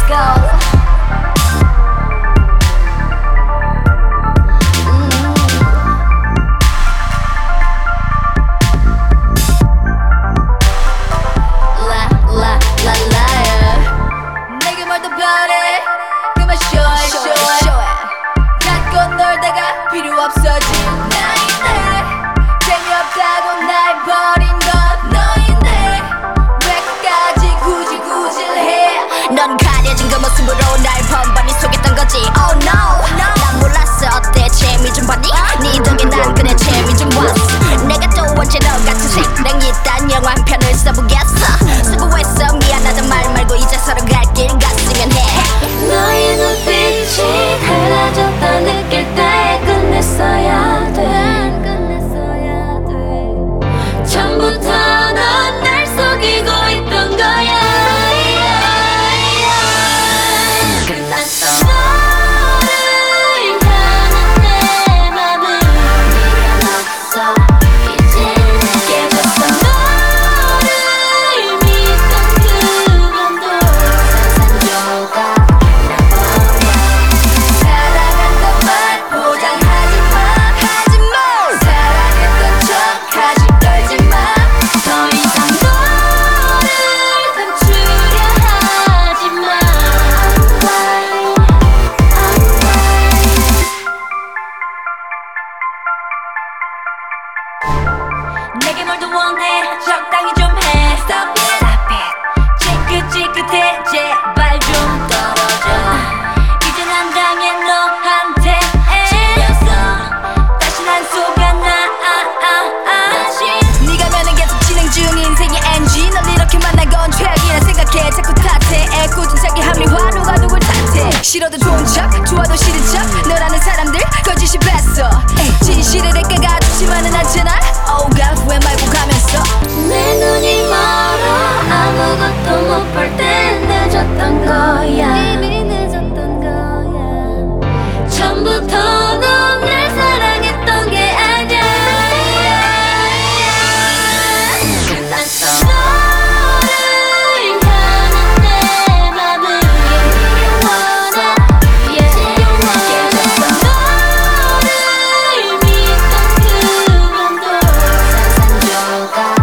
내게 뭘 더 바래 그만 쇼해 갖고 놀다가 필요 없어진 나인데 재미없다고 날 버린 건 너인데 왜 끝까지 굳이 해 넌 가려진 그 모습으로 날 번번이 속였던 거지. Oh no, 난 몰랐어. 어때 재미 좀 봤니? 네 덕에 난 그래 재미 좀 봤어. 내가 또 언제 너 같은 생명이 있단 영화 한 편을 써보겠어. 수고했어 미안하단 말 말고 이제 서로 갈 길 갔으면 해. 너의 눈빛이 달라졌다 느낄 때 끝냈어야 돼. 처음부터 넌 날 속이고 있던 거야. 끝났어. 너를 향한 내 맘은 미련 없어. 이제 깨졌어. 너를 믿던 그 맘도 산산조각 나버려. 사랑한단 말 포장하지 마 사랑했던 척 다시 떨지 마 더 이상 너를 감추려 하지 마. 내게 뭘 더 원해 적당히 좀 해 Stop it 지긋지긋해 제발 좀 떨어져 이제 난 당해 너한테 질렸어 다시 난 속아나 다시 네가 면은 계속 진행 중 인생의 NG 널 이렇게 만난 건 최악이라 생각해 자꾸 탓해 애꿎은 자기 합리화 누가 누굴 탓해 싫어도 좋은 척 좋아도 싫은 척 너라는 사람들 거짓이 뺐어 진실의 대가가 좋지만은 않잖아 Oh God 후회 말고 가면서 내 눈이 멀어 아무것도 못 볼 땐 늦었던 거야. 이미 늦었던 거야. 처음부터 넌 날 사랑했던 게 아니야. 끝났어. 너를 향한 내 맘은 영원한 깨졌어. 너를 믿던 그 맘도 산산조각.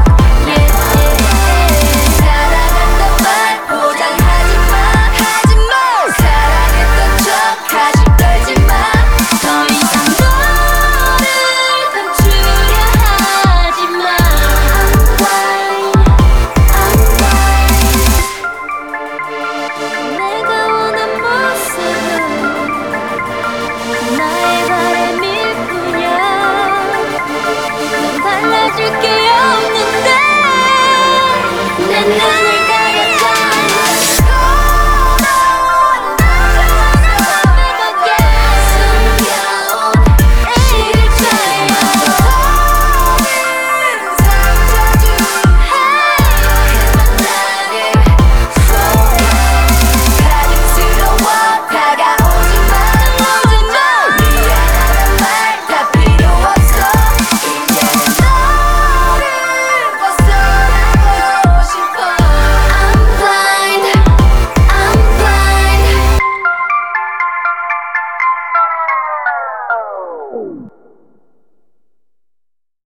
사랑한단 말 포장하지 마 사랑했던 척 다시 떨지 마 더 이상 너를 감추려 하지 마. 내가 원한 모습은 나의 바람일 뿐이야. 난 달라질게